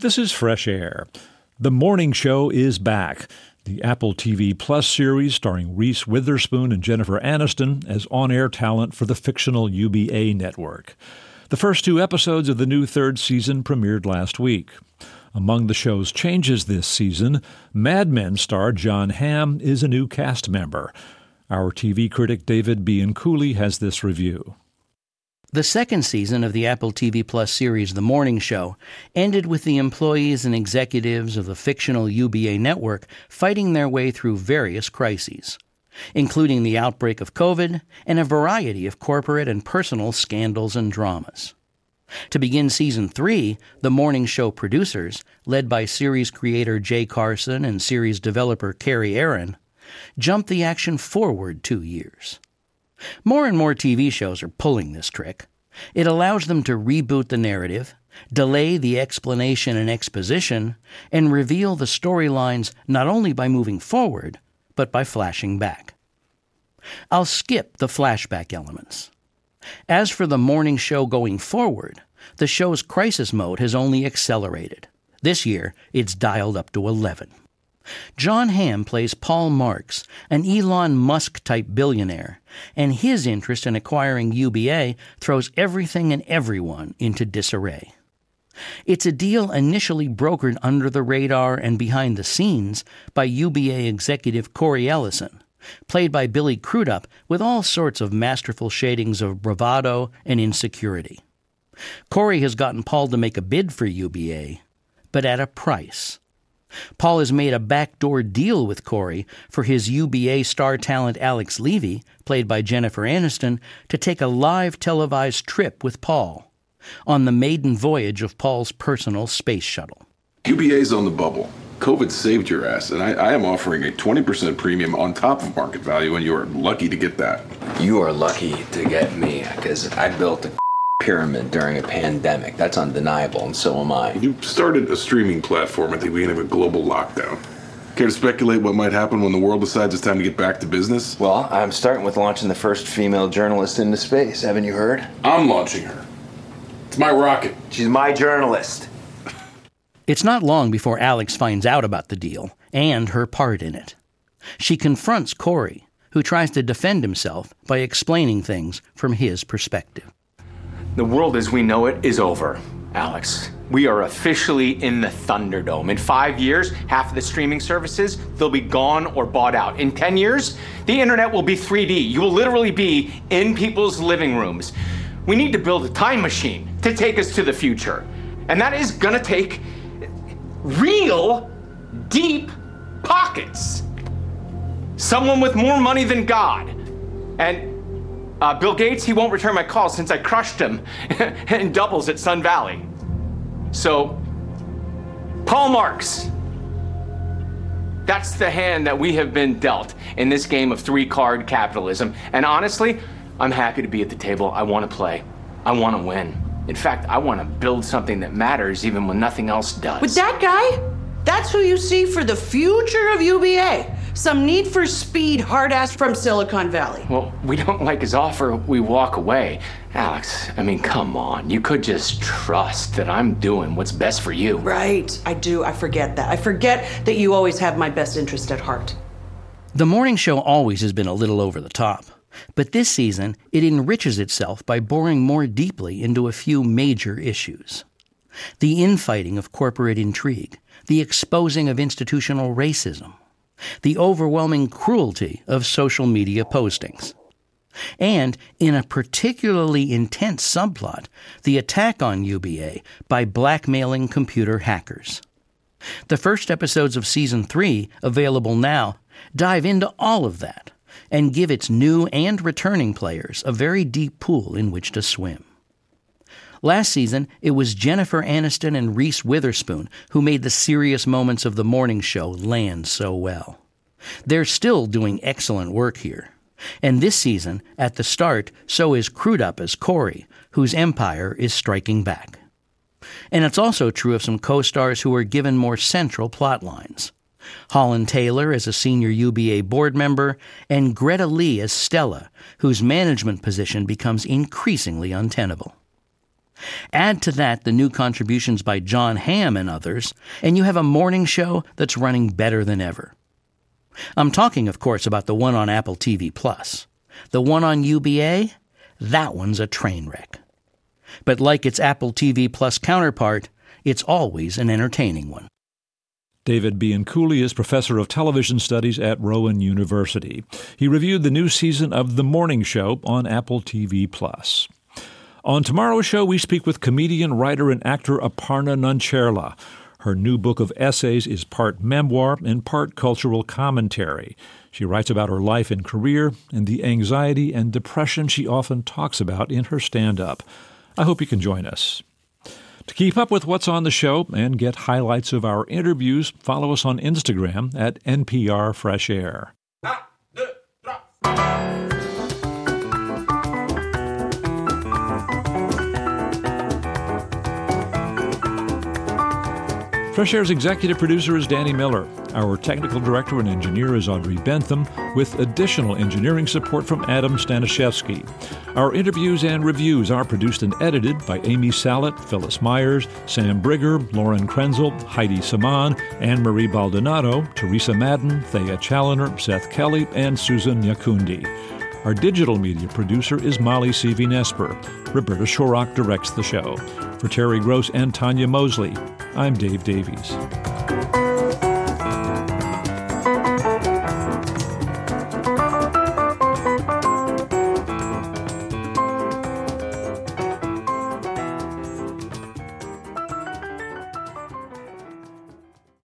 This is Fresh Air. The Morning Show is back. The Apple TV Plus series starring Reese Witherspoon and Jennifer Aniston as on-air talent for the fictional UBA network. The first 2 episodes of the new 3rd season premiered last week. Among the show's changes this season, Mad Men star Jon Hamm is a new cast member. Our TV critic David Bianculli has this review. The second season of the Apple TV Plus series The Morning Show ended with the employees and executives of the fictional UBA network fighting their way through various crises, including the outbreak of COVID and a variety of corporate and personal scandals and dramas. To begin Season 3, The Morning Show producers, led by series creator Jay Carson and series developer Carrie Aaron, jumped the action forward 2 years. More and more TV shows are pulling this trick. It allows them to reboot the narrative, delay the explanation and exposition, and reveal the storylines not only by moving forward, but by flashing back. I'll skip the flashback elements. As for The Morning Show going forward, the show's crisis mode has only accelerated. This year, it's dialed up to 11. Jon Hamm plays Paul Marks, an Elon Musk-type billionaire, and his interest in acquiring UBA throws everything and everyone into disarray. It's a deal initially brokered under the radar and behind the scenes by UBA executive Corey Ellison, played by Billy Crudup with all sorts of masterful shadings of bravado and insecurity. Corey has gotten Paul to make a bid for UBA, but at a price. Paul has made a backdoor deal with Corey for his UBA star talent Alex Levy, played by Jennifer Aniston, to take a live televised trip with Paul on the maiden voyage of Paul's personal space shuttle. UBA's on the bubble. COVID saved your ass, and I am offering a 20% premium on top of market value, and you are lucky to get that. You are lucky to get me, because I built a pyramid during a pandemic. That's undeniable, and so am I. You started a streaming platform at the beginning of a global lockdown. Care to speculate what might happen when the world decides it's time to get back to business? Well, I'm starting with launching the first female journalist into space. Haven't you heard? I'm launching her. It's my rocket. She's my journalist. It's not long before Alex finds out about the deal and her part in it. She confronts Corey, who tries to defend himself by explaining things from his perspective. The world as we know it is over, Alex. We are officially in the Thunderdome. In 5 years, half of the streaming services, they'll be gone or bought out. In 10 years, the internet will be 3D. You will literally be in people's living rooms. We need to build a time machine to take us to the future. And that is gonna take real, deep pockets. Someone with more money than God. And Bill Gates, he won't return my calls since I crushed him in doubles at Sun Valley. So, Paul Marks, that's the hand that we have been dealt in this game of 3-card capitalism. And honestly, I'm happy to be at the table. I want to play. I want to win. In fact, I want to build something that matters even when nothing else does. With that guy, that's who you see for the future of UBA. Some need for speed hard-ass from Silicon Valley. Well, we don't like his offer, we walk away. Alex, I mean, come on. You could just trust that I'm doing what's best for you. Right, I do. I forget that. I forget that you always have my best interest at heart. The Morning Show always has been a little over the top, but this season it enriches itself by boring more deeply into a few major issues. The infighting of corporate intrigue, the exposing of institutional racism, the overwhelming cruelty of social media postings. And, in a particularly intense subplot, the attack on UBA by blackmailing computer hackers. The first episodes of Season 3, available now, dive into all of that and give its new and returning players a very deep pool in which to swim. Last season, it was Jennifer Aniston and Reese Witherspoon who made the serious moments of The Morning Show land so well. They're still doing excellent work here. And this season, at the start, so is Crudup as Corey, whose empire is striking back. And it's also true of some co-stars who are given more central plot lines. Holland Taylor as a senior UBA board member, and Greta Lee as Stella, whose management position becomes increasingly untenable. Add to that the new contributions by Jon Hamm and others, and you have a morning show that's running better than ever. I'm talking, of course, about the one on Apple TV+. The one on UBA? That one's a train wreck. But like its Apple TV Plus counterpart, it's always an entertaining one. David Bianculli is professor of television studies at Rowan University. He reviewed the new season of The Morning Show on Apple TV+. On tomorrow's show, we speak with comedian, writer, and actor Aparna Nancherla. Her new book of essays is part memoir and part cultural commentary. She writes about her life and career and the anxiety and depression she often talks about in her stand-up. I hope you can join us. To keep up with what's on the show and get highlights of our interviews, follow us on Instagram at NPR Fresh Air. Fresh Air's executive producer is Danny Miller. Our technical director and engineer is Audrey Bentham, with additional engineering support from Adam Staniszewski. Our interviews and reviews are produced and edited by Amy Sallet, Phyllis Myers, Sam Brigger, Lauren Krenzel, Heidi Saman, Anne-Marie Baldonado, Teresa Madden, Thea Challoner, Seth Kelly, and Susan Nyakundi. Our digital media producer is Molly Seavy-Nesper. Roberta Shorrock directs the show. For Terry Gross and Tanya Mosley, I'm Dave Davies.